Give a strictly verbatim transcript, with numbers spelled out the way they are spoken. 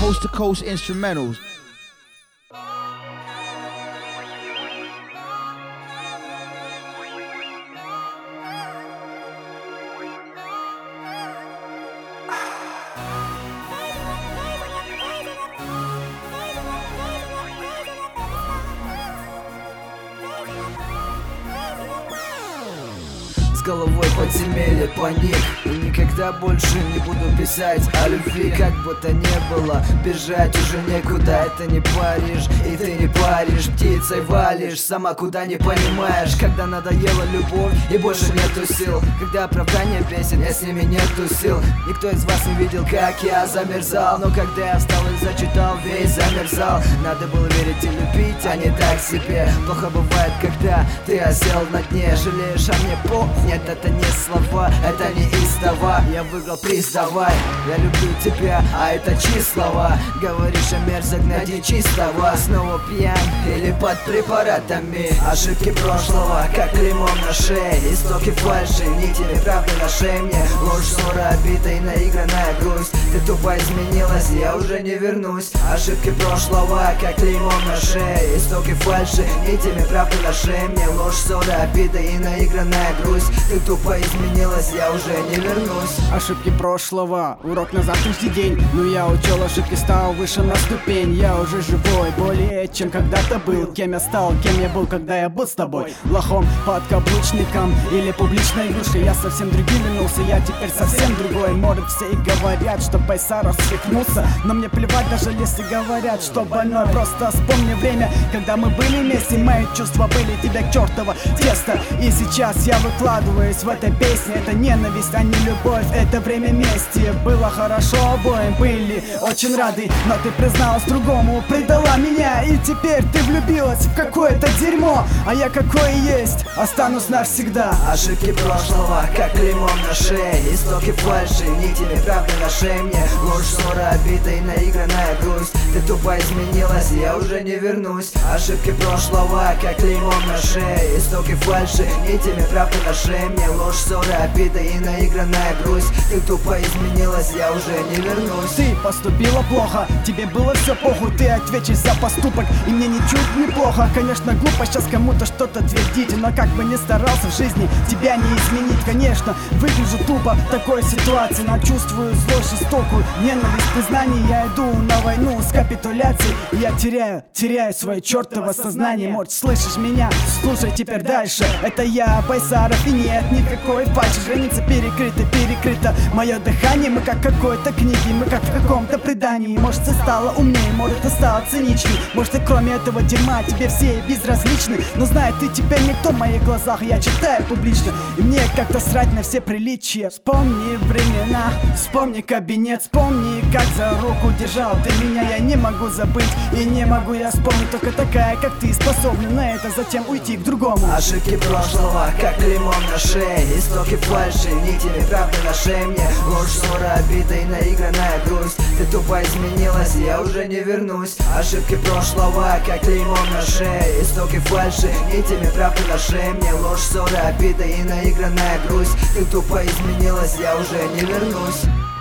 Coast to Coast Instrumentals. Головой подземелье паник, и никогда больше не буду писать о любви, как бы то ни было. Бежать уже некуда, это не Париж, и ты не паришь, птицей валишь, сама куда не понимаешь. Когда надоела любовь и больше нету сил, когда оправдание бесит, я с ними не тусил. Никто из вас не видел, как я замерзал, но когда я встал и зачитал, весь замерзал. Надо было верить и любить, а не так себе. Плохо бывает, когда ты осел на дне, жалеешь, а мне по... Нет, это не слова, это не истова. Я выиграл приз, давай, я люблю тебя, а это числова. Говоришь о мерзок, найди чистого. Снова пьян или под препаратами. Ошибки прошлого, как клеймом на шее. Истоки фальши, нитями правды на шее мне. Ложь, ссора, обида и наигранная грусть. Ты тупо изменилась, я уже не вернусь. Ошибки прошлого, как клеймом на шее. Истоки фальши, нитями правды на шее мне. Ложь, ссора, обида и наигранная грусть. Ты тупо изменилась, я уже не вернусь. Ошибки прошлого, урок на завтрашний день. Но я учел ошибки, стал выше на ступень. Я уже живой, более чем когда-то был. Кем я стал, кем я был, когда я был с тобой. Лохом, подкаблучником или публичной игрушкой. Я совсем другим вернулся, я теперь совсем другой. Может, все и говорят, что Байсаров свихнулся, но мне плевать, даже если говорят, что больной. Просто вспомни время, когда мы были вместе. Мои чувства были тебя к чертово тесто. И сейчас я выкладываю в этой песне. Это ненависть, а не любовь, это время мести. Было хорошо обоим, были очень рады, но ты призналась другому, предала меня. И теперь ты влюбилась в какое-то дерьмо, а я какой есть, останусь навсегда. Ошибки прошлого, как клеймом на шее. Истоки фальши, нитями правды на шее мне. Ложь, ссора, обида и наигранная грусть. Ты тупо изменилась, я уже не вернусь. Ошибки прошлого, как клеймом на шее. Истоки фальши, нитями правды на шее мне. Ложь, ссора, обида и наигранная грусть. Ты тупо изменилась, я уже не вернусь. Ты поступила плохо, тебе было все похуй. Ты ответишь за поступок, и мне ничуть не плохо. Конечно, глупо сейчас кому-то что-то твердить, но как бы ни старался в жизни, тебя не изменить. Конечно, выгляжу тупо в такой ситуации, но чувствую злость жестокую, ненависть, признание. Я иду на войну с капитуляцией, и я теряю, теряю свое чертово сознание. Может, слышишь меня? Слушай теперь дальше. Это я, Байсаров, и нет никакой фальши. Граница перекрыта, перекрыта мое дыхание. Мы как в какой-то книге, мы как в каком-то предании. Может, ты стала умнее, может, ты стала циничней. Может, и кроме этого дерьма тебе все безразличны. Но знай, ты теперь никто в моих глазах, я читаю публично, и мне как-то срать на все приличия. Вспомни времена, вспомни кабинет, вспомни, как за руку держал ты меня. Я не могу забыть и не могу я вспомнить. Только такая, как ты, способна на это, затем уйти к другому. Ошибки прошлого, как клеймом на шее. Истоки фальши, нитями правды на шее мне. Ложь, ссора, обида и наигранная грусть. Ты тупо изменилась, я уже не вернусь. Ошибки прошлого, как клеймом на шее. Истоки фальши, нитями правды на шее мне. Ложь, ссора, обида и наигранная грусть. Ты тупо изменилась, я уже не вернусь.